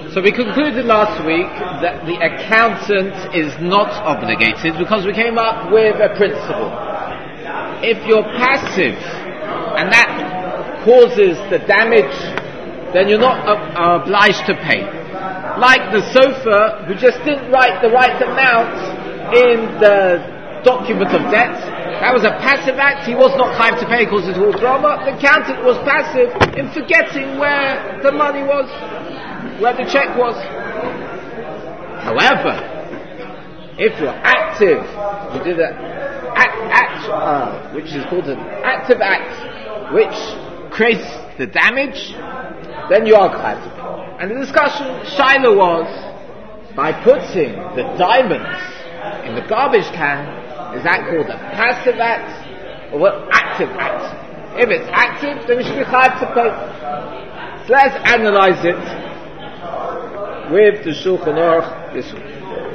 So we concluded last week that the accountant is not obligated because we came up with a principle. If you're passive and that causes the damage, then you're not obliged to pay. Like the sofa who just didn't write the right amount in the document of debt, that was a passive act. He was not chayav to pay because it was drama. The accountant was passive in forgetting where the money was, where the check was. However, if you're active, you did an act, which is called an active act, which creates the damage, then you are chayav to pay. And the discussion, Shaila, was by putting the diamonds in the garbage can, is that called a passive act or an active act? If it's active, then you should be chayav to pay. So let's analyze it with the Shulchan Aruch this week.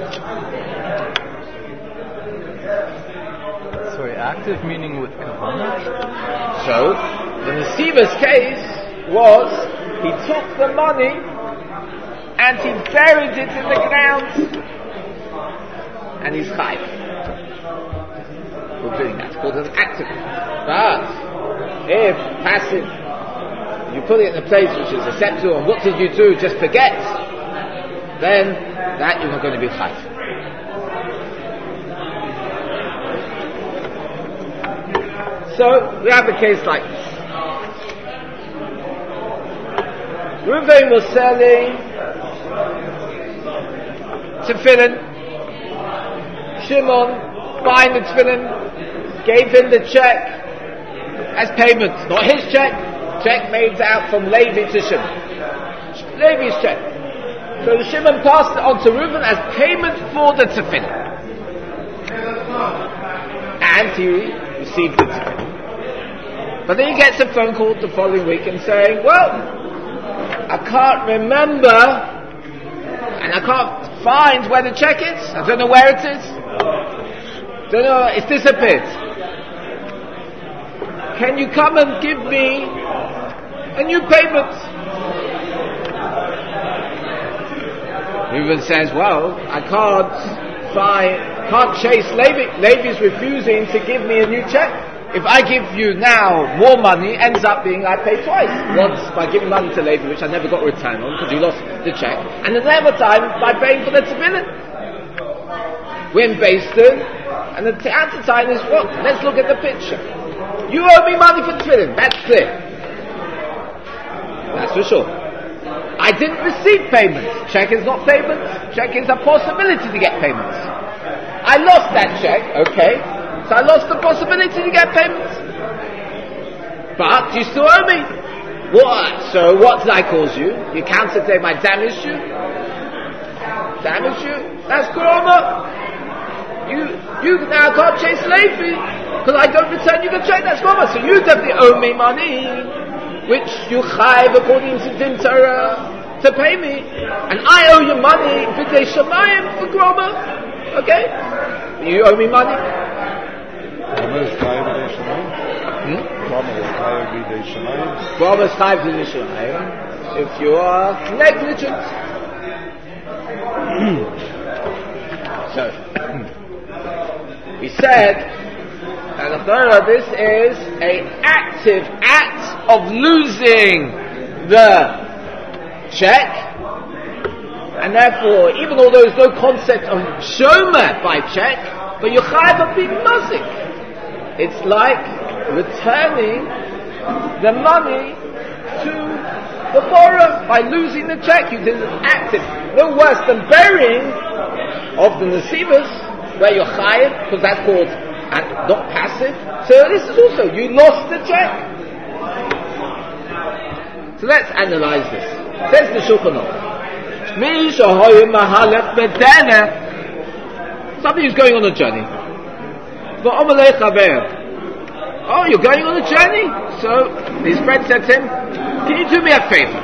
Sorry, active meaning with kavanah? So, the Nesiva's case was, he took the money and he buried it in the ground and he's chayav for doing that. It's called an active. But if passive, you put it in a place which is acceptable, and what did you do? Just forget. Then that you're not going to be chayav. So we have a case like this. Reuven was selling tefillin. Shimon buying the tefillin, gave him the check as payment. Not his check. Check made out from Levi to Shimon. Levi's check. So Shimon passed it on to Reuven as payment for the tefillin. And he received the tefillin. But then he gets a phone call the following week and saying, well, I can't remember and I can't find where the check is. I don't know where it is. Don't know, it's disappeared. Can you come and give me a new payment? Reuven says, well, I can't chase Levi. Levi's refusing to give me a new check. If I give you now more money, ends up being I pay twice. Once by giving money to Levi, which I never got a return on because you lost the check, and another time by paying for the tefillin. We're in Beis Din, and the answer is what? Let's look at the picture. You owe me money for tefillin. That's clear. That's for sure. I didn't receive payments. Check is not payment. Check is a possibility to get payments. I lost that check. Okay. So I lost the possibility to get payments. But you still owe me. What? So what did I cause you? You counted say I damaged you? Damaged you? That's groma. You now can't chase Levi because I don't return you the check. That's groma. So you definitely owe me money, which you chayav according to Din Torah to pay me, and I owe you money b'dei shamayim for groma. Okay? You owe me monny. Groma is chayav b'dei shamayim if you are negligent. So he said, and this is an active act of losing the check, and therefore, even though there is no concept of shomer by check, but you chayav of being mazik. It's like returning the money to the borrower by losing the check. You did an active, no worse than burying of the nesivas, where you're chayav, because that's called not passive. So this is also, you lost the check. So let's analyze this. Says the Shulchan Aruch. Somebody who's going on a journey. Oh, you're going on a journey? So his friend said to him, can you do me a favor?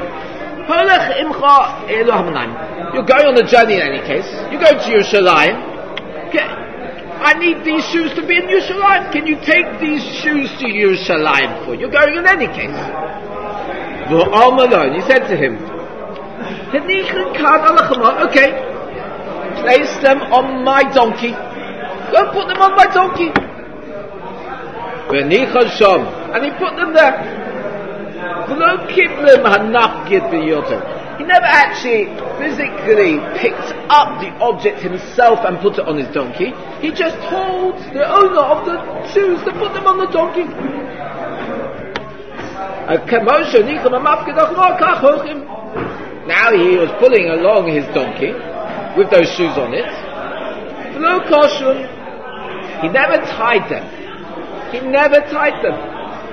You're going on a journey in any case. You go to Yerushalayim. I need these shoes to be in Yerushalayim. Can you take these shoes to Yerushalayim for? You're going in any case. He said to him, Okay. Place them on my donkey. Go put them on my donkey. And he put them there. He never actually physically picked up the object himself and put it on his donkey. He just told the owner of the shoes to put them on the donkey. Now he was pulling along his donkey with those shoes on it. He never tied them. He never tied them.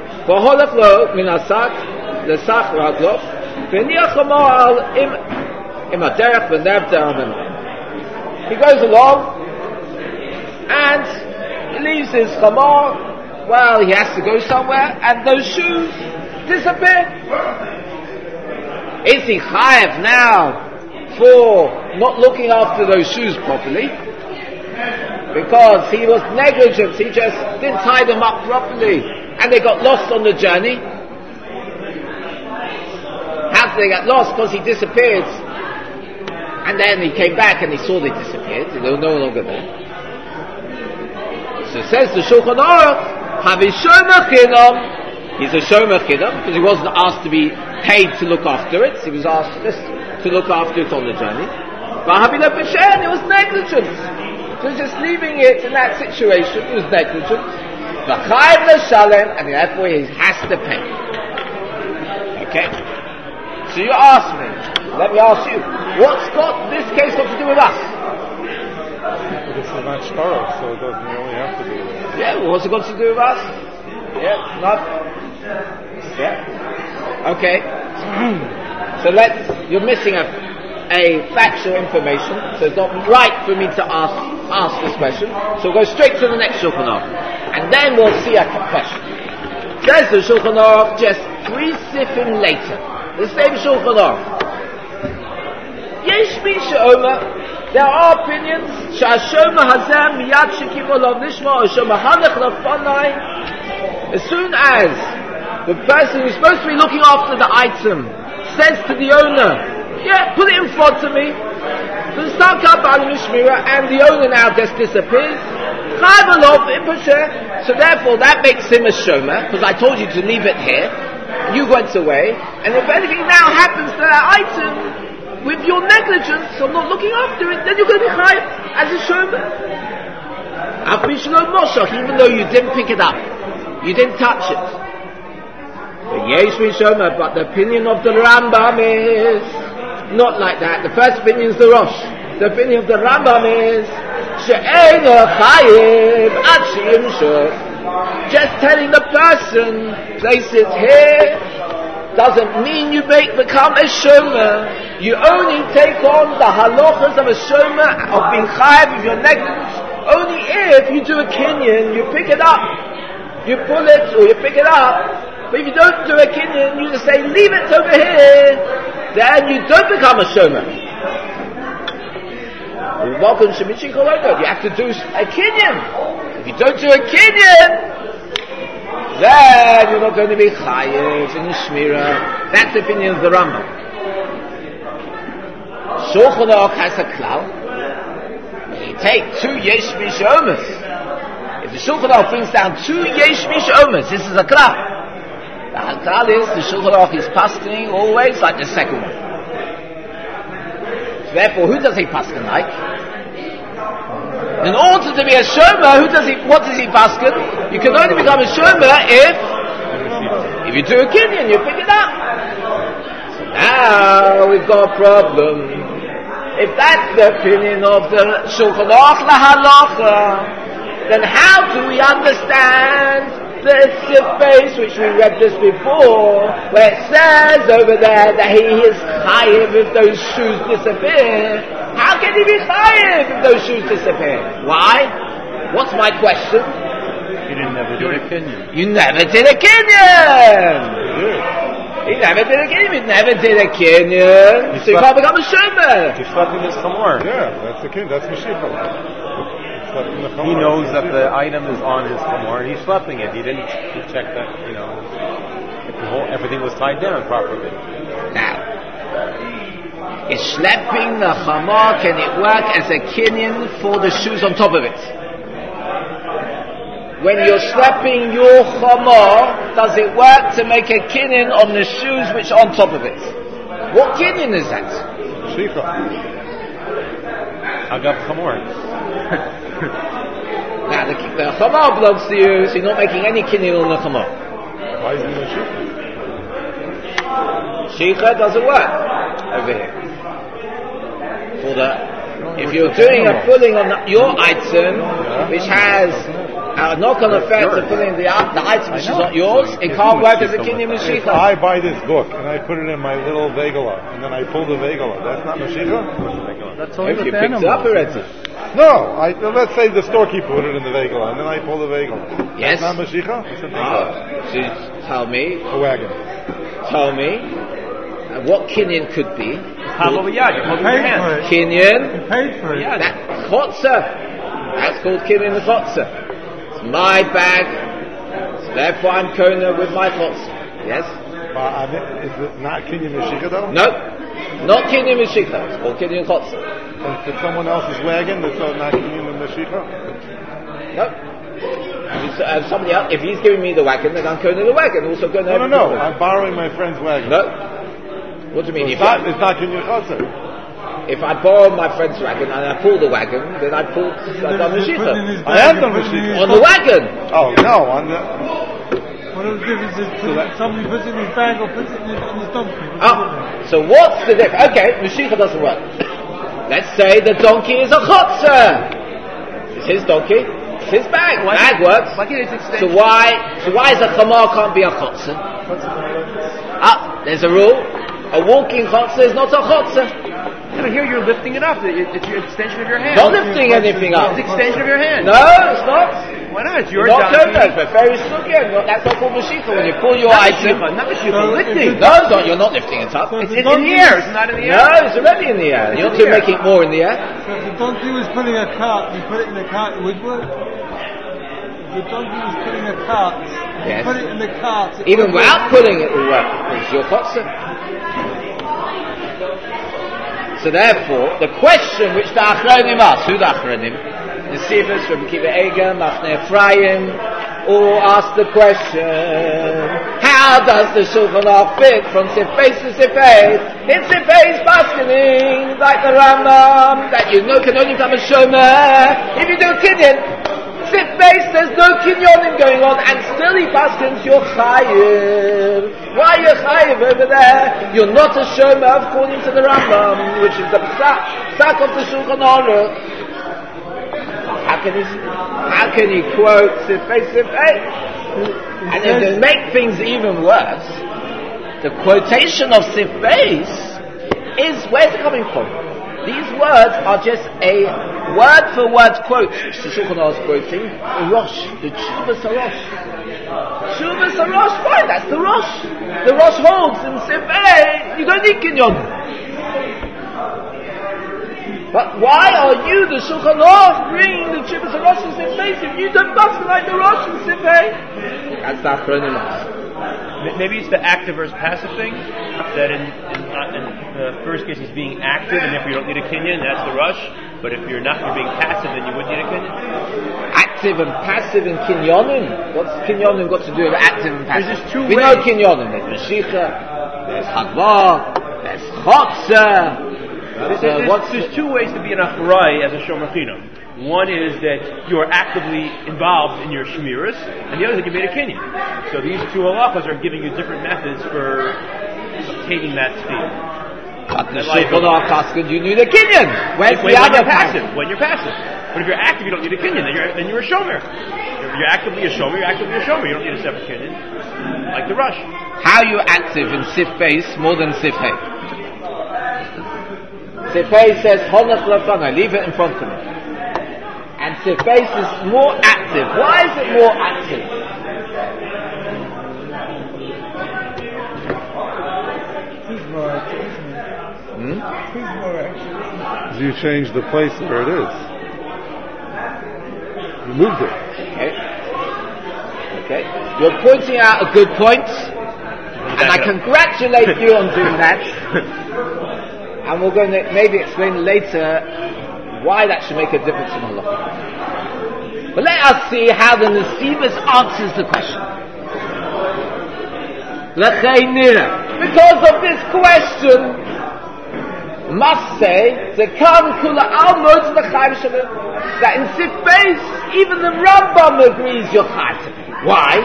He goes along and he leaves his chamor. Well, he has to go somewhere, and those shoes disappear. Is he chayav now for not looking after those shoes properly? Because he was negligent, he just didn't tie them up properly, and they got lost on the journey. How did they get lost? Because he disappeared, and then he came back and he saw they disappeared. They were no longer there. So it says the Shulchan Aruch, he's a shomer chinam because he wasn't asked to be paid to look after it. He was asked just to look after it on the journey. But it was negligent. So just leaving it in that situation, he was negligent. And therefore he has to pay. Okay? So you ask me, let me ask you, what's got this case got to do with us? This is not shtar, so it doesn't really have to do with us. Yeah, well, what's it got to do with us? Yeah, not. Yeah. Okay. So you're missing a factual information, so it's not right for me to ask this question. So we'll go straight to the next Shulchan Aruch, and then we'll see a question. Says the Shulchan Aruch just 3 sifim later. The same Shulchan Aruch. Yesh mi she'omer, there are opinions. She'ashomer hazeh miyad shekivo lo nishma o she'mahanech lefanai. As soon as the person who's supposed to be looking after the item says to the owner, yeah, put it in front of me, so and the owner now just disappears, so therefore that makes him a shomer, because I told you to leave it here, you went away, and if anything now happens to that item with your negligence of not looking after it, then you're going to be chayav as a shomer, even though you didn't pick it up. You didn't touch it. But the opinion of the Rambam is not like that. The first opinion is the Rosh. The opinion of the Rambam is just telling the person place it here doesn't mean you become a shomer. You only take on the halachas of a shomer, of being chayav, of your negligence, only if you do a kinyan, you pick it up. You pull it or you pick it up, but if you don't do a kinyan, you just say, leave it over here, then you don't become a shomer. You have to do a kinyan. If you don't do a kinyan, then you're not going to be chayev in shmirah. That's the opinion of the Rambam. Shulchan Aruch has a klal. You take 2 yesh mishomas. If the Shulchan Aruch brings down 2 yesh mishomas, this is a klal. The klal is the Shulchan Aruch is paskening always like the second one. So therefore, who does he pasken like? In order to be a shomer, what does he pasken? You can only become a shomer if you do a kinyan, you pick it up. So now we've got a problem. If that's the opinion of the Shulchan Aruch lahalacha, then how do we understand the space which we read this before, where it says over there that he is chayiv if those shoes disappear? How can he be chayiv if those shoes disappear? Why? What's my question? You never did a kinyan. You never did a kinyan! He never did a kinyan. He never did a kinyan. So you can't become a shomer. He slept in his chamor. Yeah, that's the kinyan. That's Mashiach. He knows that the item is on his chamor. He's schlepping it. He didn't check that, if everything was tied down properly. Now, Is schlepping the chamor, can it work as a kinyan for the shoes on top of it? When you're schlepping your chamor, does it work to make a kinyan on the shoes which are on top of it? What kinyan is that? Mashicha. Agav chamor. Now the chamor belongs to you, so you're not making any kinyan on the chamor. Why is it Mashicha? Shicha doesn't work over here. For if you're doing a pulling on your item, which has a knock-on effect of pulling the item which is not yours, it can't work as a kinyan If Mashicha. I buy this book and I put it in my little vegala and then I pull the vegala, that's not Mashicha? That's only If you with picked it up animals. already. No, let's say the storekeeper put it in the vegala and then I pull the vegala. Yes. That's not Mashicha? So tell me, A wagon. what kinyan could be? Probably, yeah, you're holding your hand. Kinyan, Paid for it. Yeah, that chotzer. That's called kinyan chotzer. It's my bag, so therefore I'm kona with my chotzer. Yes? Is it not Kinyan Mashicha though? No, not kinyan Mashicha. It's called kinyan chotzer. If it's someone else's wagon, that's not Kinyan Mashicha? No. Somebody else, if he's giving me the wagon, then I'm kona the wagon. Also kona. No. I'm borrowing my friend's wagon. No. What do you mean? It's not Kinyan Chotzer. If I borrow my friend's wagon and I pull the wagon, then I pull the Mashicha. I am the Mashicha. On the wagon! Oh, no, on the... What are the differences? Somebody puts it in his bag or puts it in his donkey. So what's the difference? Okay, Mashicha doesn't work. Let's say the donkey is a chotzer. It's his donkey. It's his bag. Bag works. So why is a chamar can't be a chotzer? There's a rule. A walking chotzer is not a chotzer. But here you're lifting it up. It's your extension of your hand. Not lifting anything up. It's extension of your hand. No, it's not. Why not? It's your Not donkey. kona, but very sukkah. That's not called Mashicha. When you pull your item, Not Mashicha, lifting. no, it's not. You're not lifting it up. It's in the air. It's not in the air. No, it's already in the air. You're not making it more in the air. So if the donkey was pulling a cart, you put it in the cart, it would work. If the donkey was pulling a cart, Yes. you put it in the cart. Even without pulling it will work. It's your chotzer. So therefore, the question which the Achronim asked, who the Achronim? The Sivas from Kiva Eger, Machne Ephraim, all asked the question, how does the Shulchan Aruch fit from Sifei to Sifei? It's Sifei's baskening, like the Rambam, that you know can only come a Shomer if you do Kinyan. Sifei, there's no Kinyonim going on, and still he baskens, you're Chayiv. Why are you Chayiv over there? You're not a Shomer according to the Rambam, which is the Psak of the Shulchan Aruch. How can he quote Sifei? And if to make things even worse, the quotation of Sifei is, where's it coming from? These words are just a word-for-word quote. The Shulchan Aruch is quoting the Rosh, the Chuvas HaRosh. Chuvas HaRosh, fine, that's the Rosh. The Rosh holds in Sifei, you don't need Kinyon. But why are you, the Shulchan Aruch, bringing the Chuvas HaRosh in Sifei if you don't bust like the Rosh in Sifei? That's the Achronim. Maybe it's the active versus passive thing. That in the first case he's being active, and if you don't need a kinyan, that's the rush. But if you're not, you're being passive, then you would need a kinyan. Active and passive in kinyonim. What's kinyonim got to do with active and passive? There's just two we ways. know kinyonim. There's Mashicha, there's Chagva, there's Chotzer. There's two ways to be an achrai as a shomer chinam. One is that you're actively involved in your shemiras, and the other is that you made a kinyan. So these two halachas are giving you different methods for obtaining that speed. But the Shulchan Aruch asking, you need a kinyan. Where's the other passive? When you're passive. But if you're active, you don't need a kinyan. Then you're a shomer. If you're actively a shomer, you're actively a shomer. You don't need a separate kinyan, like the rush. How are you active in Sifei more than Sifei? Sifei says, Honach Lefana, leave it in front of me. And Sifei is more active. Why is it more active? He's more active, isn't he? He's more active, isn't he? You change the place where it is. You moved it. Okay. You're pointing out a good point, and I congratulate you on doing that. And we're going to maybe explain later why that should make a difference in halacha. But let us see how the Nesivos answers the question. Because of this question, must say that in Sif Beis, even the Rambam agrees you're chayav to pay. Why?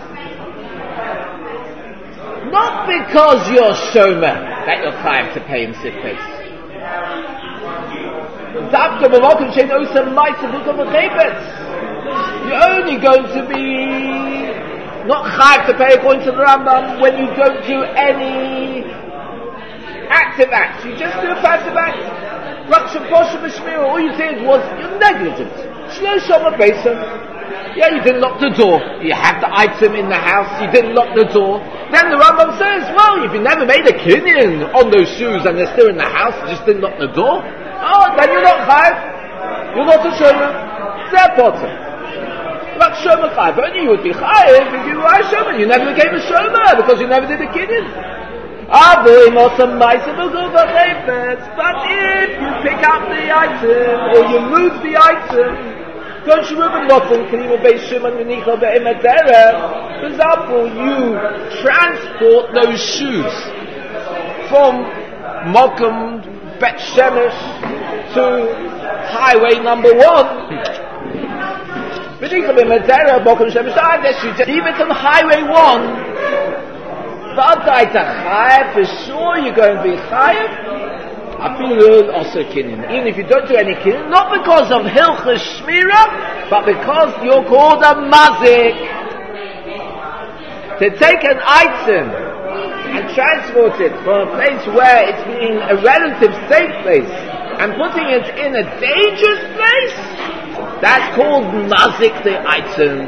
Not because you're shomer that you're chayav to pay in Sif Beis. You're only going to be not chayav to pay according to the Rambam when you don't do any active acts. You just do a passive act. All you did was you're negligent. Yeah, you didn't lock the door. You have the item in the house. You didn't lock the door. Then the Rambam says, well, if you never made a kinyan on those shoes and they're still in the house, you just didn't lock the door. Oh, then you're not chayav. You're not a shomer. Therefore, but shomer chayav. Only you would be chayav if you were a shomer. You never became a shomer because you never did a kinyan. But if you pick up the item or you lose the item, don't you remember? For example, you transport those shoes from Mokum Bet Shemesh to highway number 1. I guess you just leave it on highway 1. For sure you're going to be chayav. Even if you don't do any kinyan, not because of hilchos shmira, but because you're called a mazik. To take an item and transport it from a place where it's being a relative safe place and putting it in a dangerous place, that's called mazik the item.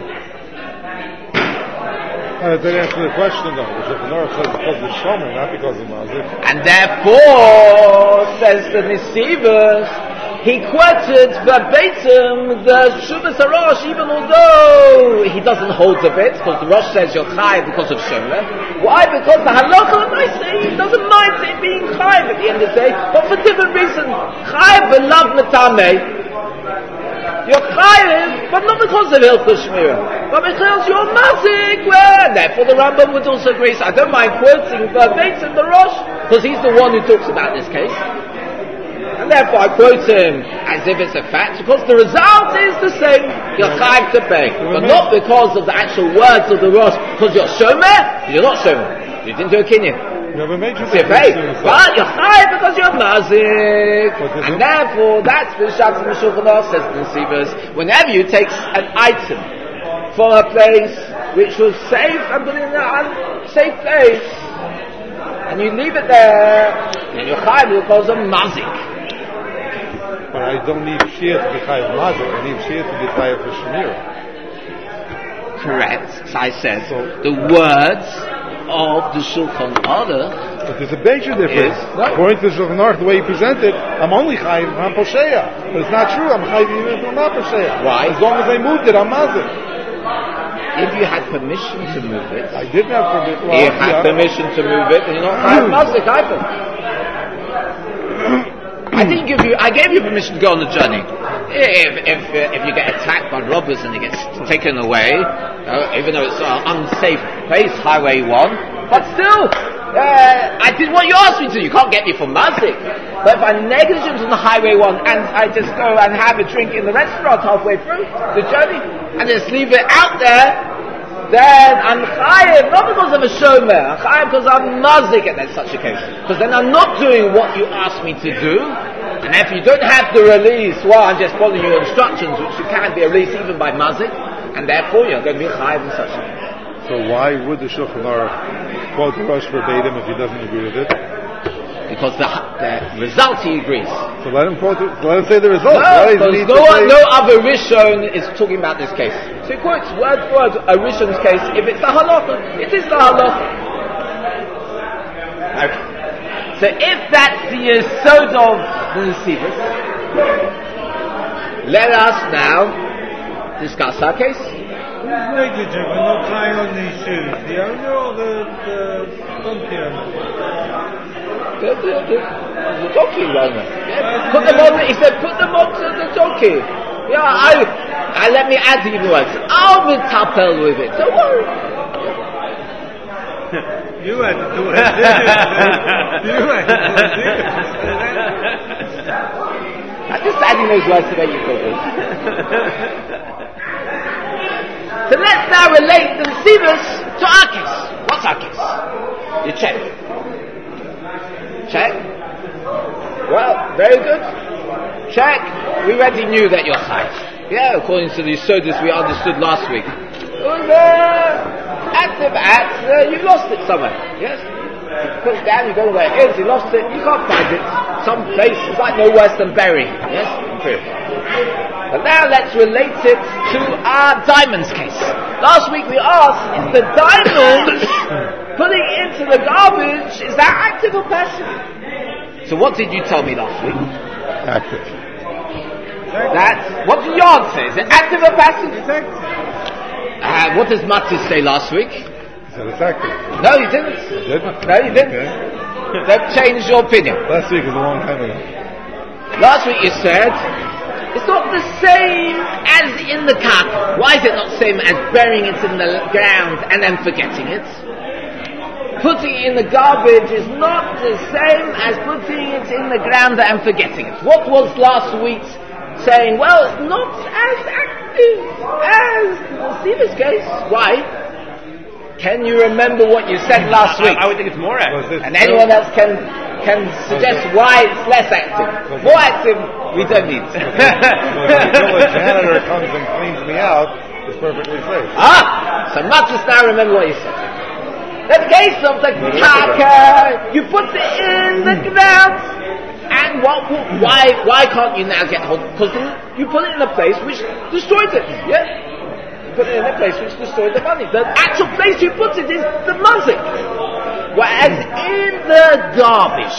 That didn't answer the question though. The Shulchan Aruch says because of shomer, not because of mazik. And therefore, says the Nesivos, he quoted verbatim the Shuvas HaRosh, even although he doesn't hold the bit, because the Rosh says you're chayav because of shomer. Why? Because the halacha, I say, he doesn't mind it being chayav at the end of the day, but for different reasons. Chayav v'lav metameh. You're chayav, but not because of hilchos shmira, but because you're mazik. And therefore the Rambam would also agree. So I don't mind quoting verbatim the Rosh, because he's the one who talks about this case. And therefore I quote him as if it's a fact, because the result is the same. You're chayav to pay, but not because of the actual words of the Rosh. Because you're shomer, you're not shomer. You didn't do a kinyan. You have a major difference. But you're chayav because you're mazik. And therefore, that's the Shabbat in the Shulchan Aruch, says the Nesivos. Whenever you take an item from a place which was safe and put it in an unsafe place, and you leave it there, then you're chayav because of mazik. But I don't need shia to be chayav mazik. I need shia to be chayav for shmira. Correct. So I said the words of the Shulchan Aruch. But there's a major difference. According to the Shulchan Aruch, the way you present it, I'm only chayiv if I'm posheya. But it's not true. I'm chayiv even if I'm not posheya. Why? As long as I moved it, I'm mazik. If you had permission to move it, I didn't have permission. Well, you had permission to move it, and you're not chayiv mazik either. I gave you permission to go on the journey. If you get attacked by robbers and it gets taken away, even though it's an unsafe place, Highway 1, but still, I did what you asked me to. You can't get me for mazik. But if I'm negligent on the Highway 1 and I just go and have a drink in the restaurant halfway through the journey and just leave it out there, then I'm chayav, not because I'm a shomer, I'm chayav because I'm mazik at such a case. Because then I'm not doing what you asked me to do, and if you don't have the release, well, I'm just following your instructions, which you can't be released even by mazik, and therefore you're going to be chayav in such a case. So why would the Shulchan Aruch quote the Rosh verbatim if he doesn't agree with it? Because the result he agrees. So let him quote it, let him say the result. No, because no other Rishon is talking about this case. So he quotes word for word a Rishon's case. If it's the halacha, it is the halacha. Okay. So if that's the yesod of the Nesivos, let us now discuss our case. Who's negligent for not tying on these shoes? The owner or the donkey owner? The donkey runner. Yeah. Put them on. He said, put them onto the donkey. Yeah, I let me add even words. I'll be tapel with it. Don't worry. You had to do it. You had to do it. I'm just adding those words to make you feel good. So let's now relate the Nesivos to our case. What's our case? You check. Check. Well, very good. Check. We already knew that you're chayv. Yeah, according to the Yesodis we understood last week. Active acts, you lost it somewhere. Yes? You put it down, you go where it is, you lost it, you can't find it. Some place is like no worse than burying. Yes? True. But now let's relate it to our diamonds case. Last week we asked, is the diamond putting it into the garbage, is that active or passive? So what did you tell me last week? Active. What did your answer? Is it active or passive? It's active. What does Matis say last week? He said it's active. No, you didn't. You did? No, you didn't. Okay. Don't change your opinion. Last week was a long time ago. Last week you said it's not the same as in the cup. Why is it not the same as burying it in the ground and then forgetting it? Putting it in the garbage is not the same as putting it in the ground and forgetting it. What was last week's saying? Well, it's not as active as the Nesivos case. Why? Can you remember what you said last week? I would think it's more active. And anyone else can suggest why it's less active. More active, we don't need. Until a janitor comes and cleans me out, it's perfectly safe. So Matis now remember what you said. The case of the kaka, you put it in the ground, and why can't you now get hold? Because you put it in a place which destroyed it. Yeah, you put it in a place which destroyed the money. The actual place you put it is the muzik. Whereas in the garbage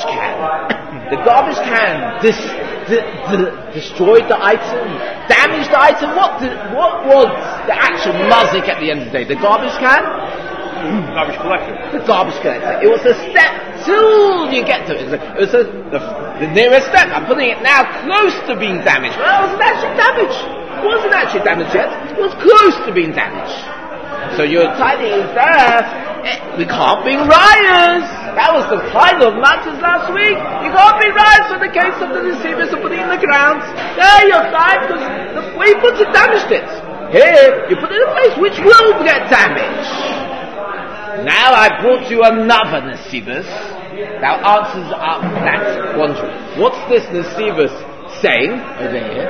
can destroyed the item, damaged the item. What was the actual muzik at the end of the day? The garbage can. Garbage collector. The garbage collector. It was a step till you get to it. It was the nearest step. I'm putting it now close to being damaged. Well, it wasn't actually damaged. It wasn't actually damaged yet. It was close to being damaged. So your tidying is there. We can't bring rayas. That was the title of matters last week. You can't bring rayas for the case of the Nesivos of putting it in the ground. There you're fine because the way you put it damaged it. Here, you put it in a place which will get damaged. Now I brought you another Nesivos that answers up that wondering. What's this Nesivos saying over here?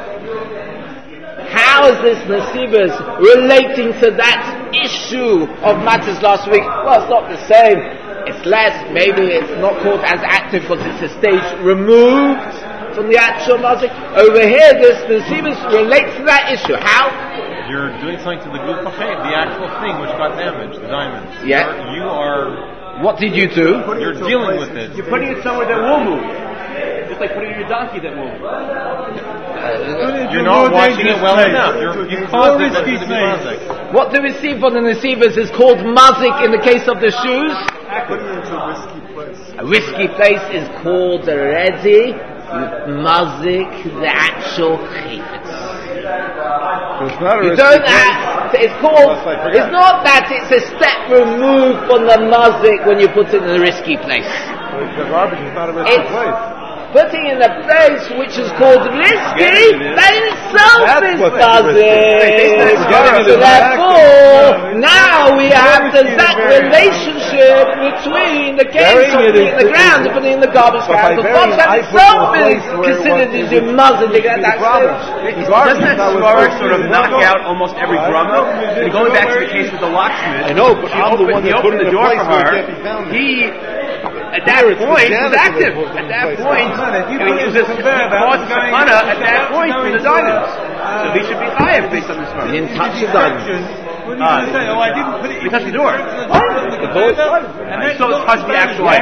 How is this Nesivos relating to that issue of matters last week? Well, it's not the same. It's less. Maybe it's not called as active because it's a stage removed from the actual mazik. Over here, this Nesivos relates to that issue. How? You're doing something to the gufachet, the actual thing which got damaged, the diamonds. Yeah. You are. What did you do? You're dealing with it. You're putting it somewhere that will move. Just like putting your donkey that will move. You're not watching it well enough. You caused it to be mazik. What do we see for the Nesivos is called mazik in the case of the shoes? Putting it into a risky place. A risky place is called already mazik, the actual chayfetz. It's not a You risky don't place. have, it's called, it's not that it's a step removed from the mazik when you put it in a risky place. The garbage is not a risky It's place. putting in a place which is called risky, that in itself That's is what's mazik. risky. So therefore, now we have the exact relationship between the case of putting it in the ground and putting it in the garbage can. The garbage can itself is considered as a mazik to get that stage. Doesn't that svara sort of knock out almost every grumble? And going back to the case with the locksmith, I know, but I'm the one he that put opened it in the a door place for where her. it can't be found. He, at that point, was active. At that point, it was just caused sakana at that point for the diamonds. So he should be chayav based on this one. He didn't touch the diamond. What are you going to say? Oh, I didn't put it. You touched the door. The door is fine. So it touched the actual item.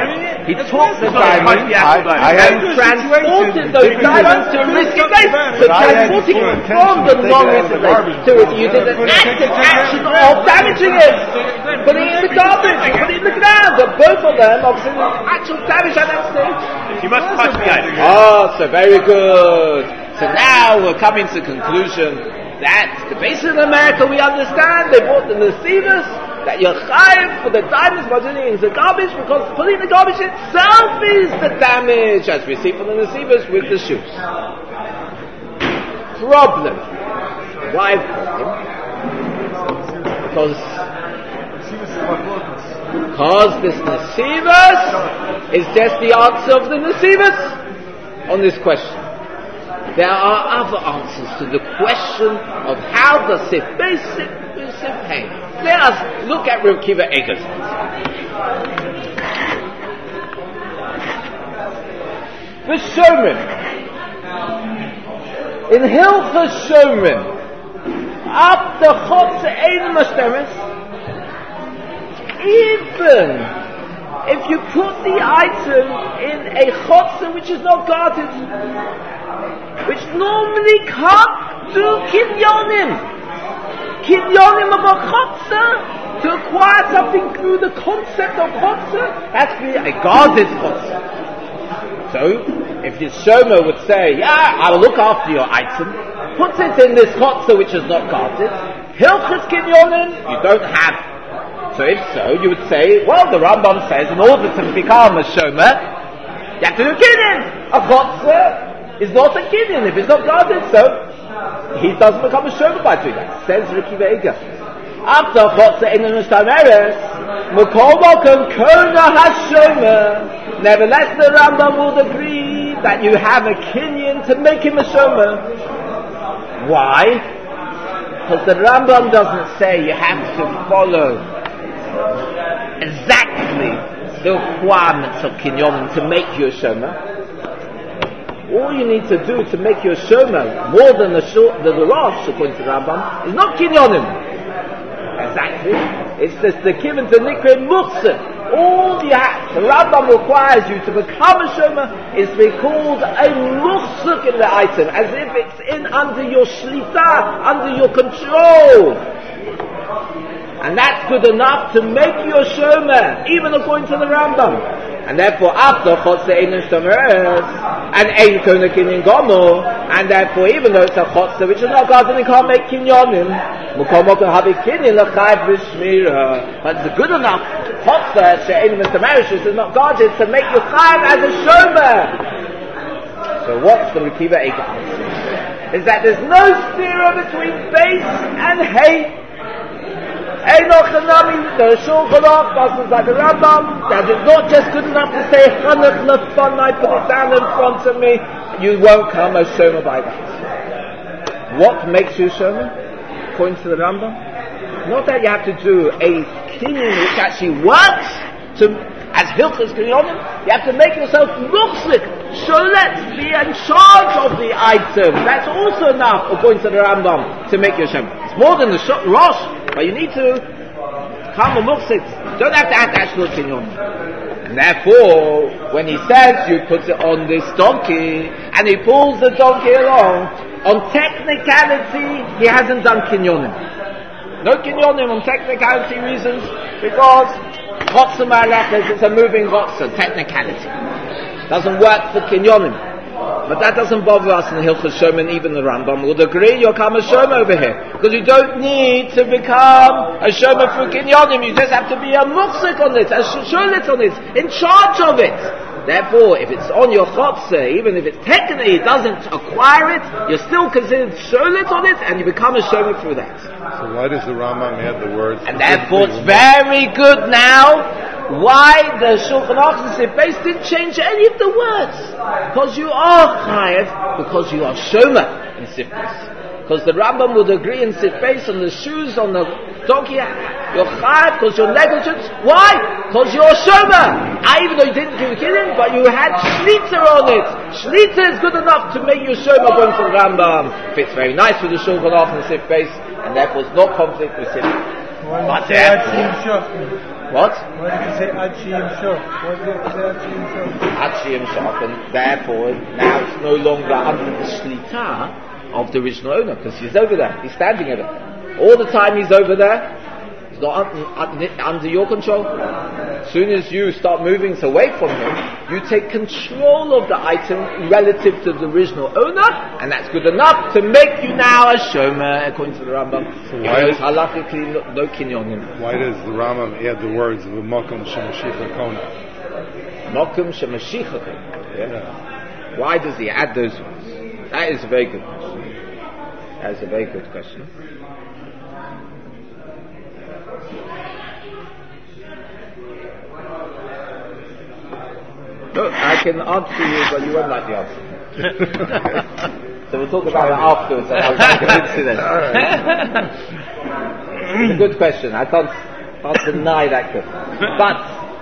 He took the diamonds I and transported those diamonds to a risky base. So transporting it from the non-risky base to it, you did an active action of damaging it, putting it in the garbage, putting it in the ground. And both of them, obviously, actual damage at that stage. You must touch the item. Oh, so very good. So now we're coming to the conclusion that the basis in America we understand they bought the receivers, that you're chayiv for the diamonds by putting it into garbage because putting the garbage itself is the damage, as we see from the receivers with the shoes. Problem. Why problem? Because this receivers is just the answer of the receivers on this question. There are other answers to the question of how the sif basic sif pay. Let us look at Rav Kiva Eger's. The showman in Hilchos Shomrim up the Chotze Ein Mashlemes, even if you put the item in a chotzer which is not guarded, which normally can't do kinyonim of a chotzer, to acquire something through the concept of chotzer, has to be a guarded chotzer. So, if the shomer would say, yeah, I'll look after your item, puts it in this chotzer which is not guarded, hilchos kinyonim, you don't have. So if so, you would say, well, the Rambam says in order to become a shomer, you have to do kinyan. A chotzer is not a kinyan if it's not guarded, so he doesn't become a shomer by doing that. Says Rav Kiva Eger. After chotzer in the Mishtameres, Mukol Mokum Kona HaShomer. Nevertheless, the Rambam would agree that you have a kinyan to make him a shomer. Why? Because the Rambam doesn't say you have to follow exactly the requirements of kinyonim to make you a shomer. All you need to do to make you a shomer, more than the Rosh, according to the Rambam, is not kinyonim. Exactly. It's just the given to nikre muhseh. All you have, the Rambam requires you to become a shomer is to be called a muhseh in the item, as if it's in under your shlita, under your control. And that's good enough to make you a shomer, even according to the Rambam. And therefore, after chotze ein shomer and ein kona kinyan gomo, and therefore, even though it's a chotze which is not guarded, it can't make kinyonim. Mukomok havi kinyan l'chayv v'shmira. But it's good enough chotze she'ein shomer is not guarded to make you chayv as a shomer. So what's the Rav Kiva Eger answer? Is that there's no stira between base and hay. Einoch Hanami, the Shulchan Aruch, passes like the Rambam, that is not just good enough to say, Chanech lefanai, put it down in front of me, you won't come a shomer by that. What makes you shomer? According to the Rambam? Not that you have to do a kinyan which actually works to, as hilchos kinyonim, you have to make yourself muhsik, sholet, be in charge of the item. That's also enough, according to the Rambam, to make you a shomer. It's more than the Rosh. But you need to come a muhsik. You don't have to add actual kinyon. And therefore, when he says you put it on this donkey, and he pulls the donkey along, on technicality, he hasn't done kinyonim. No kinyonim on technicality reasons, because chotzer ma'alechas is a moving chotzer, technicality. Doesn't work for kinyonim. But that doesn't bother us in the Hilchos Shomrim, even the Rambam would agree you'll come a shomer over here. Because you don't need to become a shomer for kinyonim, you just have to be a muhsik on it, a sholet on it, in charge of it. Therefore, if it's on your chotzer, even if it's technically doesn't acquire it, you're still considered sholet on it, and you become a shomer through that. So why does the Rambam add the words? And therefore it's very good now why the Shulchan Aruch and Sif Beis didn't change any of the words. Because you are chayav, because you are shomer in Sif Beis. Because the Rambam would agree in Sif Beis on the shoes, on the donkey, you're chayav because you're negligent. Why? Because you're shomer. Even though you didn't do the killing, but you had shlita on it. Shlita is good enough to make you shomer going to the Rambam. Fits very nice with the Shulchan Aruch and Sif Beis, and therefore it's not conflict with Sif Beis. But What? Why did he say Achi himself? Why did he say Achi himself? Achi himself, and therefore now it's no longer under the shlita of the original owner, because he's over there, he's standing over there. All the time he's over there, he's not under your control. As soon as you start moving away from him, you take control of the item relative to the original owner, and that's good enough to make you now a shomer, according to the Rambam. So why halakhically no kinyonim. Why does the Rambam add the words of Mokum Shemashicha Kona? Mokum Shemashicha Kona. Yeah. Why does he add those words? That is a very good question. That is a very good question. No, I can answer you, but you won't like the answer. So we'll talk about it afterwards, and I'll convince you then. It's a good question. I can't deny that question. But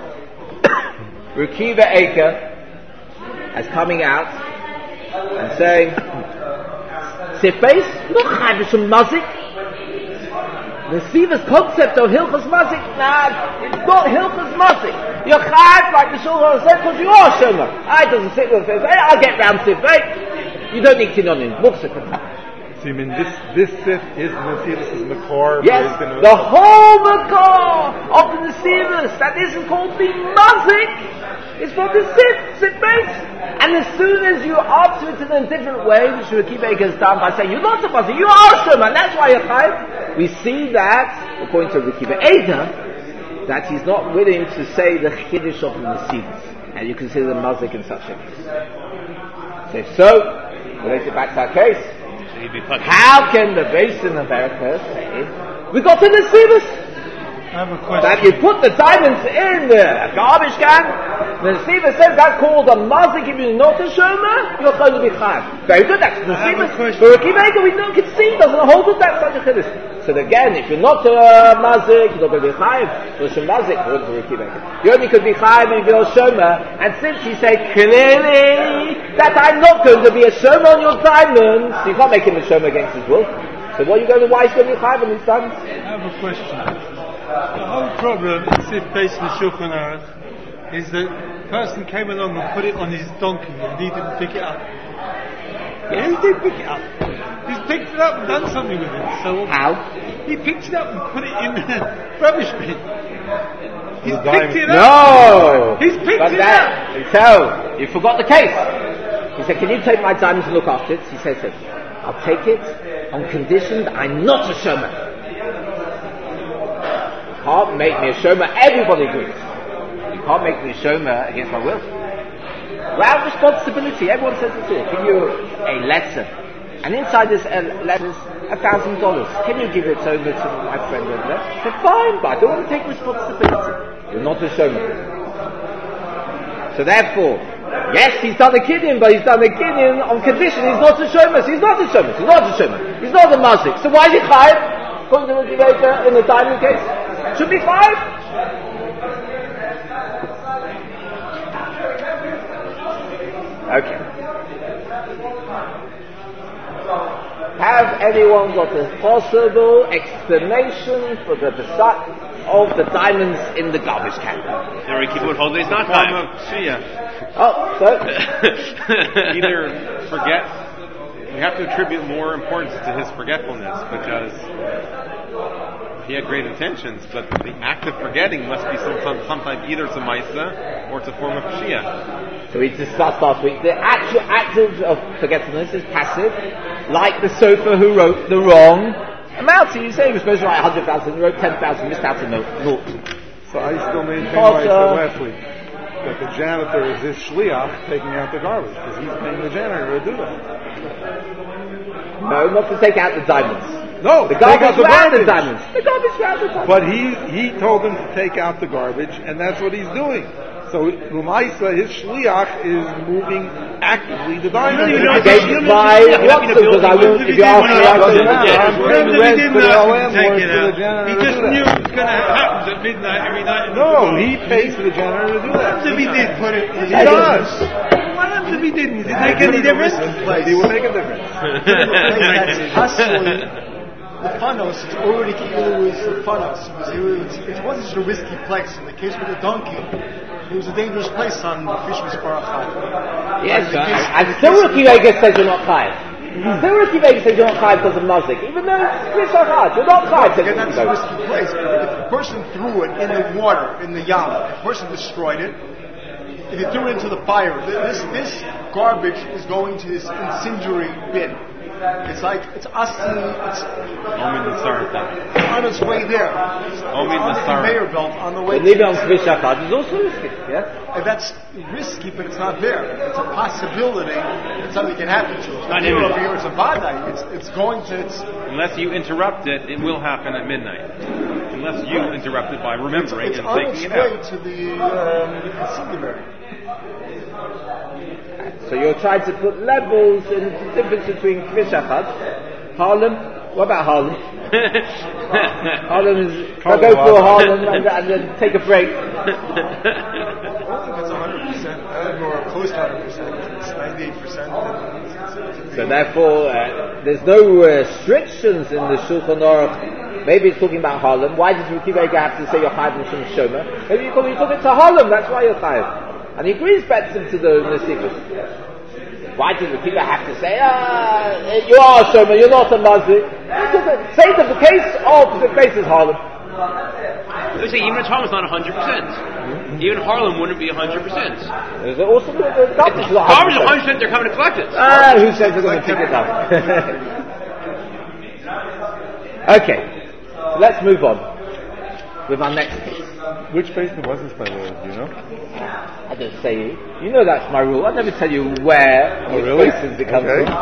Rukiva Eker is coming out and saying, Sifeis, look, I have some mazik. The Siva's concept of Hilchas Mazik, it's not Hilchas Mazik. You're chayav like the Shulchan said because you are Shomer. I doesn't sit with it. I'll get round to it, right? You don't need Kinonim. So you mean this Sif is Nesivus is Makor? Yes, the whole Makor of the Nesivus that isn't called the Mazik is from the Sif base. And as soon as you answer it in a different way, which Rekiva Eker has done by saying you're not a Mazik, you are Shomer, and that's why you're chayav. We see that, according to Rekiva Eker, that he's not willing to say the Chiddush of the Nesivus, and you consider the Mazik in such a case. So if so, relate it back to our case. How can the base in America say, we got the Nesivus? I have a question. That you put the diamonds in the garbage can, the Nesivus says that's called a Mazik. If you're not a Shomer, you're going to be chayav. Very good, that's the Nesivus. But Rekiva Eker, we can see, doesn't hold it that such a Chiddush. So again, if you're not a Mazik, you're not going to be chayav. You're a Mazik, you only could be chayav if you're a Shomer. And since he said clearly that I'm not going to be a Shomer on your diamonds, you can't make him a Shomer against his will. So what are you going to, why is he going to be chayav on his diamonds? I have a question. The whole problem in Sif based on the Shulchan Aruch is that the person came along and put it on his donkey and he didn't pick it up. Yeah, he did pick it up. He's picked it up and done something with it. So how? He picked it up and put it in the rubbish bin. He's picked it up. No! He's picked but it that, up. So, you forgot the case. He said, can you take my diamonds and look after it? He said, I'll take it on condition that I'm not a Shomer. You can't make me a Shomer, everybody agrees. You can't make me a Shomer against my will. Without responsibility, everyone says it here. Give you a letter. And inside this letter is $1,000. Can you give it over to my friend over there? I said, fine, but I don't want to take responsibility. You're not a Shomer. So therefore, yes, he's done a Kinyan, but he's done a Kinyan on condition he's not a Shomer. So he's not a Shomer. He's not a Shomer. He's not a Mazik. So why is he chayav? According to the Rekiva in the diamond case, should be chayav. Okay. Have anyone got a possible explanation for the beside of the diamonds in the garbage can? The Rekiva would hold it's not time. Oh, so? Either forget, we have to attribute more importance to his forgetfulness because he had great intentions, but the act of forgetting must be sometimes either it's a Maisa or it's a form of Shia. So we discussed last week, the actual act of forgetfulness is passive, like the sofa who wrote the wrong amount. So you say he was supposed to write 100,000, he wrote 10,000, missed out a note. So I still maintain what I said last week, that the janitor is his shliach taking out the garbage, because he's paying the janitor to do that. No, not to take out the diamonds. No, the garbage without the diamonds. The garbage without the diamonds. But he told him to take out the garbage, and that's what he's doing. So L'maisa, his shliach is moving actively the diamonds. If you ask me, I'm paying the rent for the landlord for the janitor. He just knew it was going to happen at midnight every night. No, he pays for the janitor to do that. What if he did put it? He does. What happens if he didn't? Did it make any difference? He will make a difference. Lefanos, it's already Ki'ilu is Lefanos. It wasn't a risky place. In the case with the donkey, it was a dangerous place on Fish Mispar Achad. Yes, and still Ricky Vegas says you're not chayav. Still Ricky Vegas says you're not chayav because of mazik. Even though it's Fish Achad, you're not chayav. Again, that's a risky place. If a person threw it in the water, in the yam, if a person destroyed it, if you threw it into the fire, this garbage is going to this incendiary bin. It's like, it's asking, it's on its way there. On the conveyor belt on the way. But leaving on Fish Achad is also risky, yeah? And that's risky, but it's not there. It's a possibility that something can happen to it. It's not here over here, it's a vadai. It's going to, unless you interrupt it, it will happen at midnight. Unless you interrupt it by remembering and taking it out. It's on its way to the singular. So you're trying to put levels in the difference between Kvish Achad, Harlem. What about Harlem? Harlem is. I'll go for Harlem and then take a break. I don't think it's 100%, or close to 100%. It's 98%. So therefore, there's no restrictions in the Shulchan Aruch. Maybe it's talking about Harlem. Why did Ricky Vega have to say you're chayav in Shum Shomer? Maybe you took it to Harlem. That's why you're chayav. And he agrees better to the Nesikus. Why did the people have to say, you are a Shomer, you're not a Mazik? Say that the case of the place is Harlem. They say even if Harlem's not 100%. Even Harlem wouldn't be 100%. There's also the garbage is 100%. Garbage is 100%, they're coming to collect it. Who says they're going to pick it up? Okay, so let's move on with our next case. Which basement was this, by the way? Do you know? I don't say. You know that's my rule. I never tell you where which basins it comes from.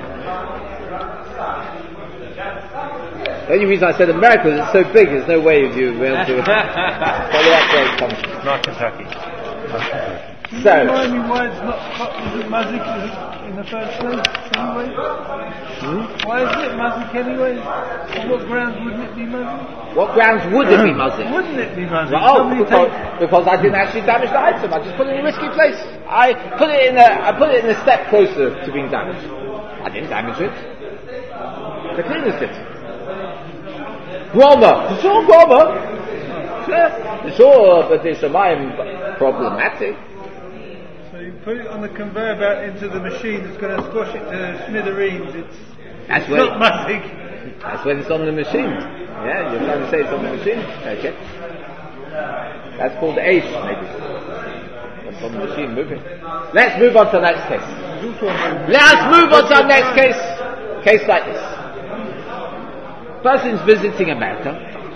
The only reason I said America is it's so big. There's no way of you being able to follow up where it comes from. Not Kentucky. So, Remind me why it's not isn't Mazik in the first place anyway? Why isn't it Mazik anyway? On what grounds wouldn't it be Mazik? what grounds would it be Mazik? Wouldn't it be Mazik? Oh, because I didn't actually damage the item. I just put it in a risky place. I put it in a step closer to being damaged. I didn't damage it. The cleaners did. Groma. Sure, Groma. Sure, but there's some problematic. So you put it on the conveyor belt into the machine that's going to squash it to smithereens. That's not Mazik. That's when it's on the machine. Yeah, you're trying to say it's on the machine? Okay. That's called Aish, maybe. That's on the machine moving. Let's move on to the next case. Let's move on to our next case. Case like this. Person's visiting America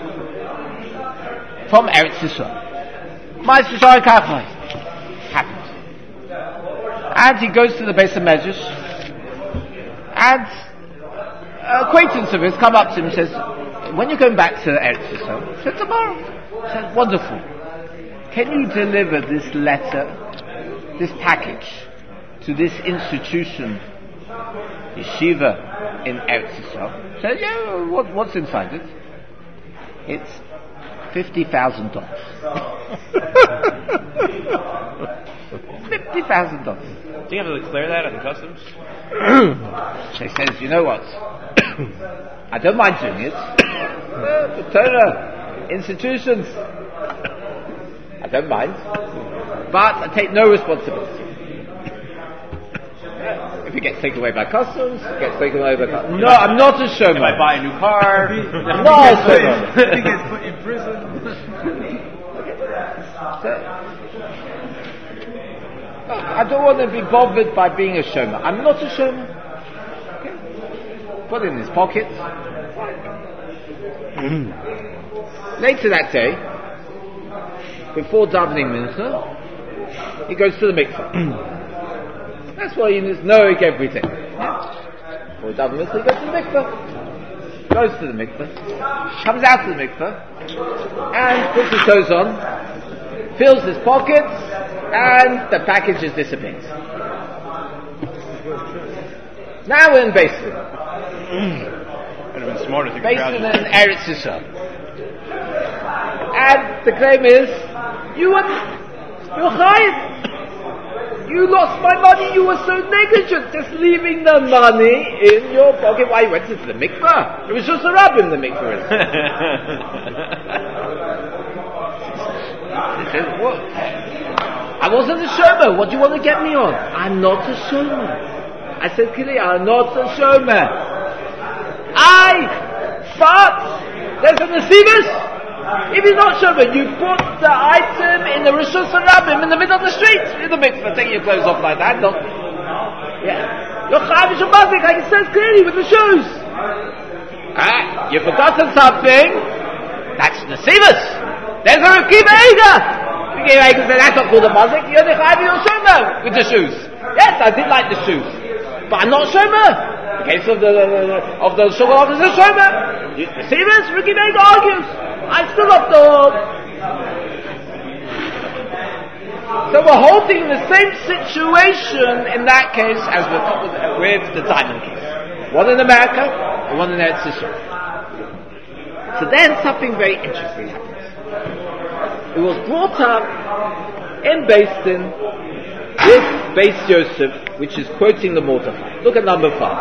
from Eretz Yisrael. Ma'aser Shari Kaflai happened. And he goes to the base of Medrash, and an acquaintance of his come up to him and says, when you're going back to Eretz Yisrael? He said, tomorrow. He said, wonderful. Can you deliver this letter, this package, to this institution, Yeshiva in Eretz Yisrael? He said, yeah, what's inside it? It's $50,000. $50,000. Do you have to declare that at the customs? She says, you know what? I don't mind doing it. The Torah, institutions, I don't mind. But I take no responsibility. If it gets taken away by customs, it gets taken away by customs. No, I'm not a showman. If I buy a new car, I'm not a showman. He gets put in prison. I don't want to be bothered by being a showman. I'm not a showman. Okay. Put it in his pocket. Later that day, before davening mincha, he goes to the mikveh. That's why he needs knowing everything. Before davening mincha, he goes to the mikveh. Goes to the mikveh, comes out to the mikveh, and puts his toes on, fills his pockets, and the package has disappeared. Now we're in Basin. Would have been smart if you could Basin in Eretz Yisrael. And the claim is, you're chayiv. You lost my money, you were so negligent, just leaving the money in your pocket while you went into the mikveh. It was just a rub in the mikveh. He said, what? I wasn't a showman, what do you want to get me on? I'm not a showman. I said, Kili, I'm not a showman. But there's a Nesivus. If he's not showman, you put the item in the Rishus Harabim in the middle of the street, in the mikveh, taking your clothes off like that. You're chayav mazik, like it says clearly with the shoes. You've forgotten something. That's Nesivus. There's a Rekiva Eiga. Rekiva Eiga said, that's not called a mazik. You're the chayav showman with the shoes. Yes, I did like the shoes, but I'm not showman. In the case of the Shulchan Aruch is a showman. Nesivus, Rekiva Eiga argues. I'm still up the hook. So we're holding the same situation in that case as with the diamond case. One in America and one in Eretz Yisrael. So then something very interesting happens. It was brought up in Beis Din with Beis Yosef, which is quoting the Mordechai. Look at number 5.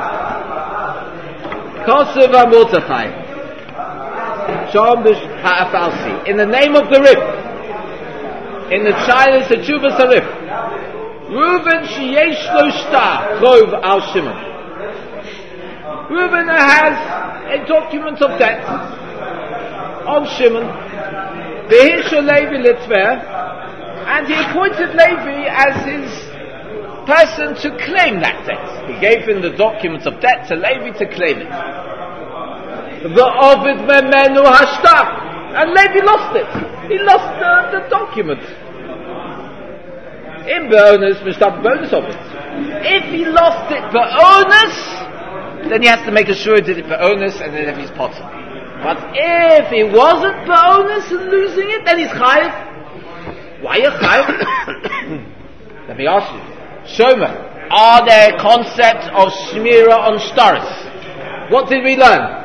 Kosev HaMordechai Shom Ha'afalsi, in the name of the Rif, in the Chilus Teshuvas Harif, Reuven sheyesh lo shtar chov al Shimon. Reuven has a document of debt on Shimon, Behisha Levi Litzver, and he appointed Levi as his person to claim that debt. He gave him the document of debt to Levi to claim it. The Ovid Memenu Hashtar, and Levi lost it. He lost the document. In bonus, Mishtab bonus of it. If he lost it for onus, then he has to make sure he did it for onus, and then he's potter. But if he wasn't for onus and losing it, then he's chayiv. Why are you chayiv? Let me ask you, Shomer, are there concepts of shmira on shtaris? What did we learn?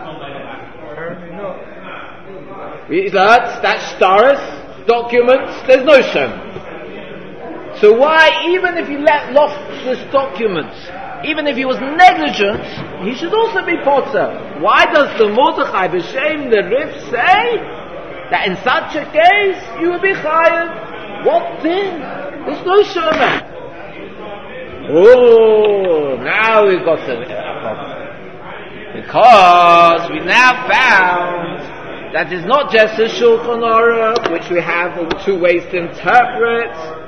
We learned that shtaris documents, there's no shom. So why, even if he lost this document, even if he was negligent, he should also be potter? Why does the Mordechai b'shem the Rif say that in such a case you will be chayav? What then? There's no shom. Oh, now we've got a problem. Because we now found that is not just a Shulchan Aruch, which we have two ways to interpret.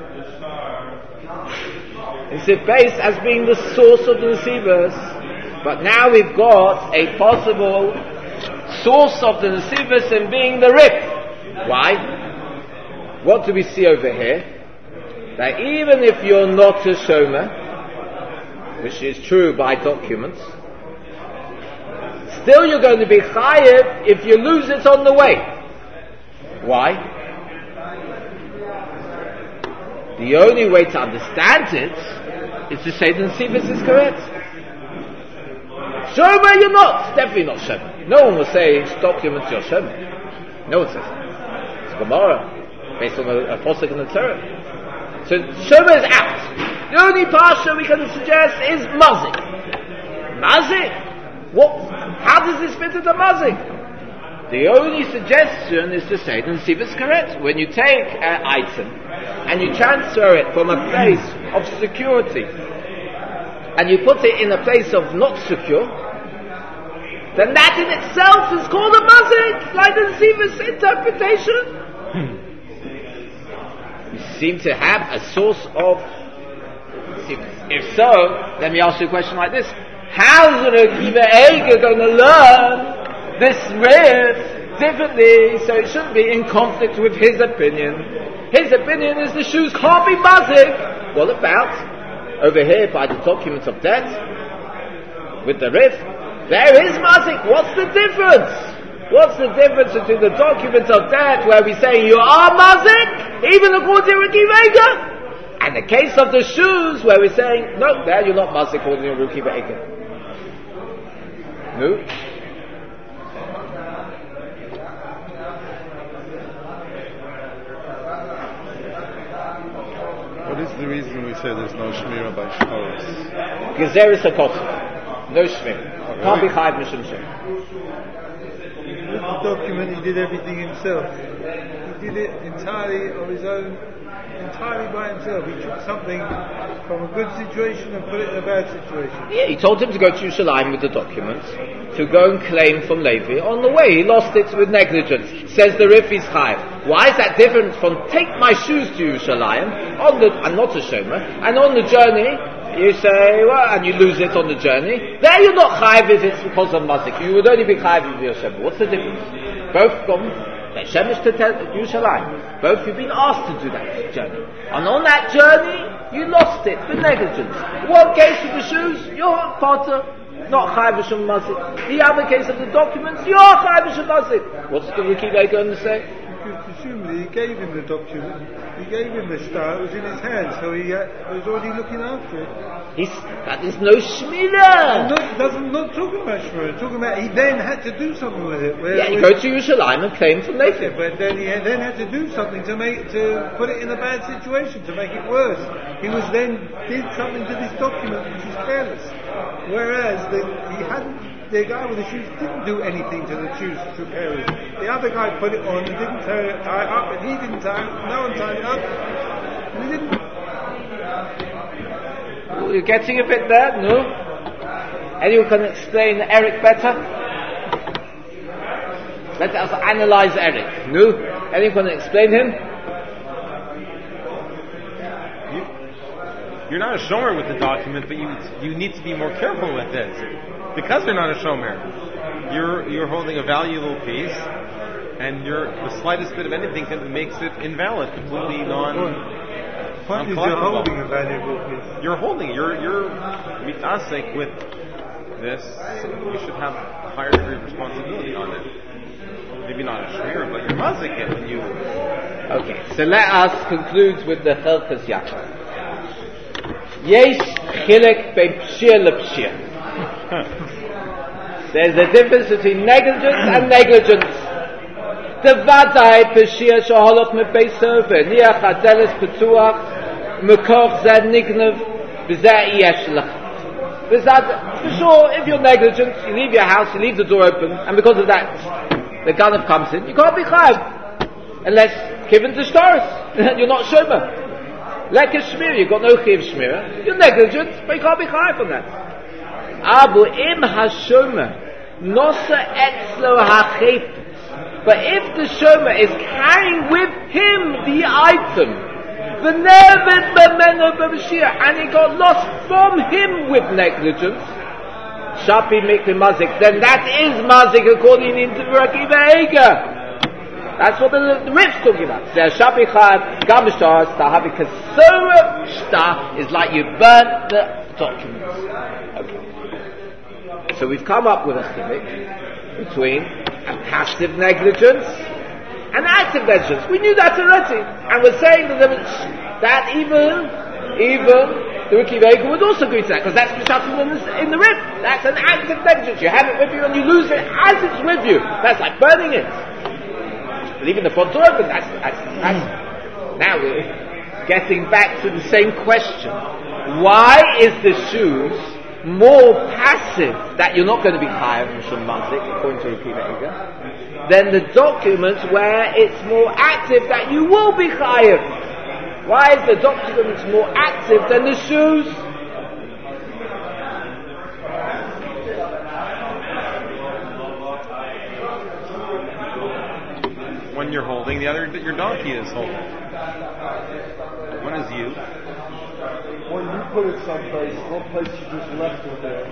It's based as being the source of the Nesivos, but now we've got a possible source of the Nesivos in being the Rif. Why? What do we see over here? That even if you're not a Shomer, which is true by documents, still you're going to be chayiv if you lose it on the way. Why? The only way to understand it is to say the Nesivos is correct. Shomer you're not, definitely not Shomer. No one will say it's documents you're Shomer. No one says that. It's Gemara, based on a posuk in the Torah. So Shomer is out. The only parsha we can suggest is Mazik. Mazik? What? How does this fit into Mazik? The only suggestion is to say the Nesivos is correct. When you take an item and you transfer it from a place of security and you put it in a place of not secure, then that in itself is called a Mazik, like the Nesivos interpretation. You seem to have a source of Nesivos. If so, let me ask you a question like this. How's the Rekiva Eiga going to learn this Rif differently, so it shouldn't be in conflict with his opinion? His opinion is the shoes can't be Mazik. What about over here by the document of debt with the Rif? There is Mazik. What's the difference? What's the difference between the document of debt where we're saying you are Mazik, even according to Rekiva Eiga, and the case of the shoes where we're saying no, there you're not Mazik according to Rekiva Eiga? No. What is the reason we say say there's no shmira by shtaros? Gezeres HaKosov. No shmir. Can't be chayiv mishum shmir. With the document, he did everything himself. He did it entirely on his own, entirely by himself. He took something from a good situation and put it in a bad situation. Yeah, he told him to go to Yerushalayim with the documents, to go and claim from Levi. On the way, he lost it with negligence. Says the Rif is chayiv. Why is that different from take my shoes to Yerushalayim, I'm not a shomer, and on the journey, you say, well, and you lose it on the journey. There you're not chayiv if it's because of mazik. You would only be chayiv if you're shomer. What's the difference? Both come Shemesh to Yerushalayim. Both you've been asked to do that journey. And on that journey, you lost it for negligence. One case of the shoes, you're potter, not chayiv b'shum mazik. The other case of the documents, you're chayiv b'shum mazik. What's the Riki going to say? Because presumably he gave him the document, he gave him the star, it was in his hand, so he was already looking after it. That is no shmira. Not talking about shmira, talking about he then had to do something with it. You go to Yerushalayim and claim from Levi. But then he then had to do something to put it in a bad situation, to make it worse. He was then did something to this document which is careless. Whereas the guy with the shoes didn't do anything to the shoes to carry. The other guy put it on and didn't tie it up, and he didn't tie it. No one tied it up, and he didn't. You're getting a bit there, no? Anyone can explain Eric better? Let us analyze Eric. No? Anyone can explain him? You're not a shomer with the document, but you need to be more careful with this. Because you're not a shomer, you're holding a valuable piece, and the slightest bit of anything makes it invalid, completely You're holding a valuable piece. You're mitasek with this. You should have a higher degree of responsibility on it. Maybe not a shmira, but you're mazik it when you. Okay, so let us conclude with the Chelkas Yaakov. Yesh chilek bein pshir lepshir. There's a difference between negligence and negligence. Devadai pshir sheholach mebeiso v'niach adeles petuach mekoch zed nignev v'zeh yesh lech. For sure, if you're negligent, you leave your house, you leave the door open, and because of that, the ganav comes in, you can't be chayav unless given to stars. You're not shomer. Like a shmira, you've got no chiv shmira. You're negligent, but you can't be chayav on that. Abu im hashomer nosa etzlo hachefet. But if the shomer is carrying with him the item, and he got lost from him with negligence, shapi mikli mazik, then that is mazik according to Rabbi Eiger. That's what the Rif's talking about. So shapi chayav gam shtar stahabi kasora shtar is like you burnt the documents. Okay. So we've come up with a chilek between a passive negligence and active negligence. We knew that already, and we're saying that even the Riki Vega would also agree to that, because that's in the Rif. That's an active negligence. You have it with you and you lose it as it's with you. That's like burning it. Leaving the front door open. That's now we're getting back to the same question. Why is the shoes more passive that you're not going to be chayav mishum mazik, according to Riki Vega, than the documents where it's more active that you will be chayav? Why is the documents more active than the shoes? When you're holding, the other your donkey is holding. One is you. When you put it someplace, what place you just left it there?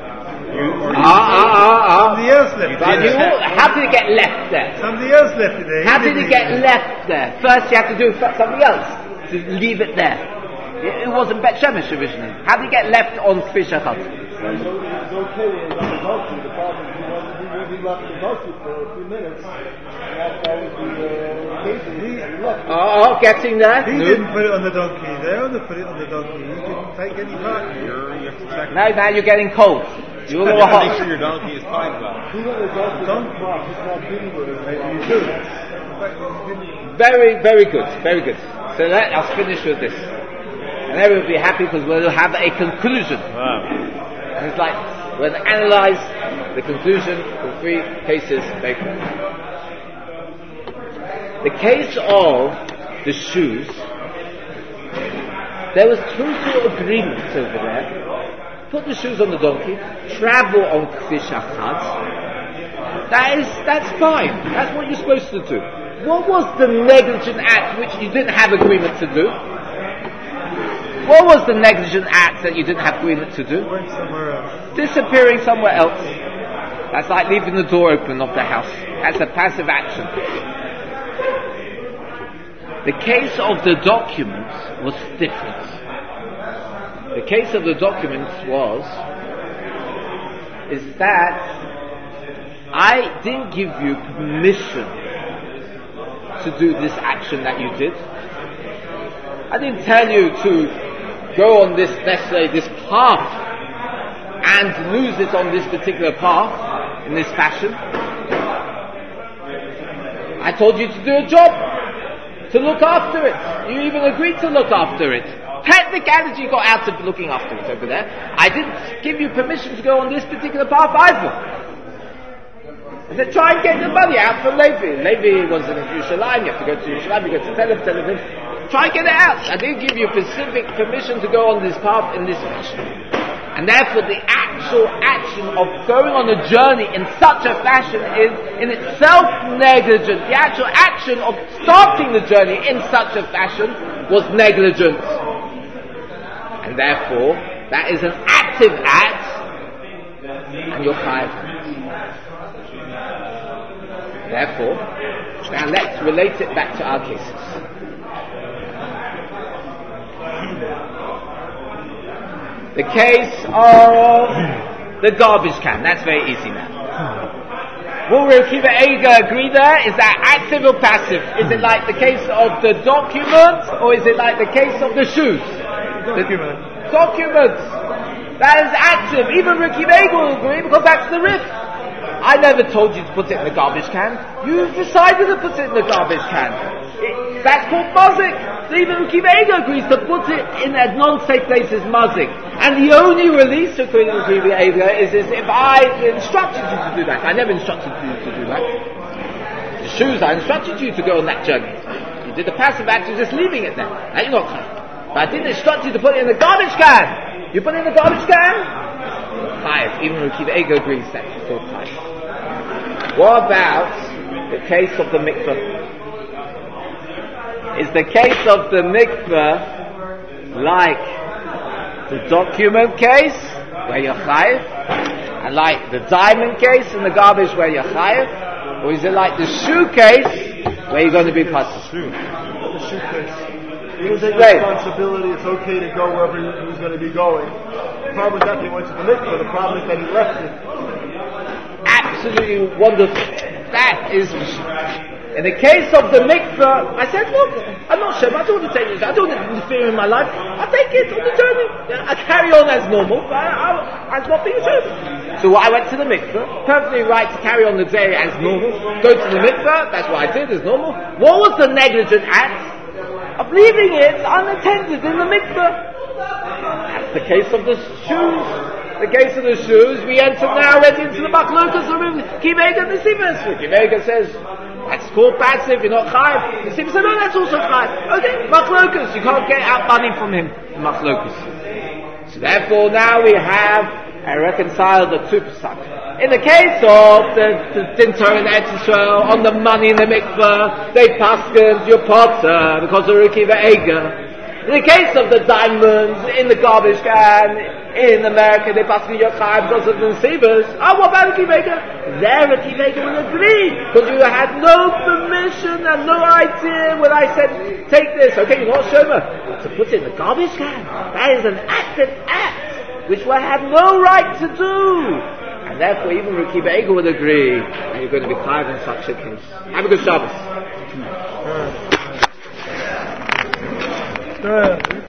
Somebody else left it there. How did it get left there? Somebody else left it there. How did it get left there? First you have to do something else to leave it there. It wasn't Bet Shemesh originally. How did it get left on Fish Achad? It's okay when it's on the donkey. The problem is he left the donkey for a few minutes. That was the occasion he left. Getting there? He didn't put it on the donkey. They only put it on the donkey. He didn't take any part. You have to check. Now you're getting cold. You're a You little have to make hot. sure your donkey is tied well. He let the donkey off. He's not dealing with it. Maybe you do. Very, very good. Very good. So let us finish with this. And everyone will be happy because we'll have a conclusion. Wow. And it's like, we'll analyze the conclusion for 3 cases. The case of the shoes, there was total agreement over there. Put the shoes on the donkey, travel on Kfish Achad. That's fine. That's what you're supposed to do. What was the negligent act which you didn't have agreement to do? What was the negligent act that you didn't have agreement to do? Went somewhere else. Disappearing somewhere else. That's like leaving the door open of the house. That's a passive action. The case of the documents was different. The case of the documents is that I didn't give you permission to do this action that you did. I didn't tell you to go on this, let's say, this path and lose it on this particular path in this fashion. I told you to do a job, to look after it. You even agreed to look after it. Technicality got out of looking after it over there. I didn't give you permission to go on this particular path either. I said, try and get the money out from Levi. Levi was in Yerushalayim. You have to go to Yerushalayim, you go to Tel Aviv. Try and get it out. I didn't give you specific permission to go on this path in this fashion. And therefore the actual action of going on a journey in such a fashion is in itself negligent. The actual action of starting the journey in such a fashion was negligent. And therefore, that is an active act, and you're chayav. Therefore, now let's relate it back to our cases. The case of the garbage can, that's very easy now. Will Reb Akiva Eiger agree there? Is that active or passive? Is it like the case of the document, or is it like the case of the shoes? Documents. That is active. Even Reb Akiva Eiger will agree because that's the riff. I never told you to put it in the garbage can. You decided to put it in the garbage can. That's called mazik. So even Reb Akiva Eiger agrees to put it in a non-safe place as mazik. And the only release according to Reb Akiva Eiger is if I instructed you to do that. I never instructed you to do that. The shoes, I instructed you to go on that journey. You did the passive act of just leaving it there. Now you're not chayav. But I didn't instruct you to put it in the garbage can. You put it in the garbage can? Chayav. Even Reb Akiva Eiger agrees that it's called chayav. What about the case of the mikveh? Is the case of the mikveh like the document case where you're chayav, and like the diamond case in the garbage where you're chayav, or is it like the shoe case where you're going to be pasul? The shoe case. He was in responsibility. It's okay to go wherever he was going to be going. The problem is that he went to the mikveh. The problem is that he left it. Absolutely wonderful. That is. In the case of the mikveh, I said, look, I'm not sure, I don't want to take this, I don't want to interfere in my life. I take it on the journey. I carry on as normal, but as not being a journey. So I went to the mikveh, perfectly right to carry on the day as normal, go to the mikveh, that's what I did as normal. What was the negligent act? Of leaving it unattended in the mikveh. That's the case of the shoes. The case of the shoes, we enter now already into the machlokas of Akiva Eiger and the Sivas. Akiva Eiger says, that's called passive, you're not chayav. The Sivas says, no, that's also chayav. Okay, machlokas, you can't get out money from him. Machlokas. So therefore now we have reconciled the two pesach. In the case of the Dintar and Eretz Yisrael, on the money in the mikveh, they paskened your potter because of Akiva Eiger. In the case of the diamonds in the garbage can in America, they pass me your chayav because of the nesivos. Oh, what about Akiva Eiger? There, Akiva Eiger will agree because you had no permission and no idea when I said take this. Okay, you're not shomer, but to put it in the garbage can, that is an active act which we have no right to do. And therefore, even Akiva Eiger would agree that you're going to be chayav in such a case. Have a good Shabbos.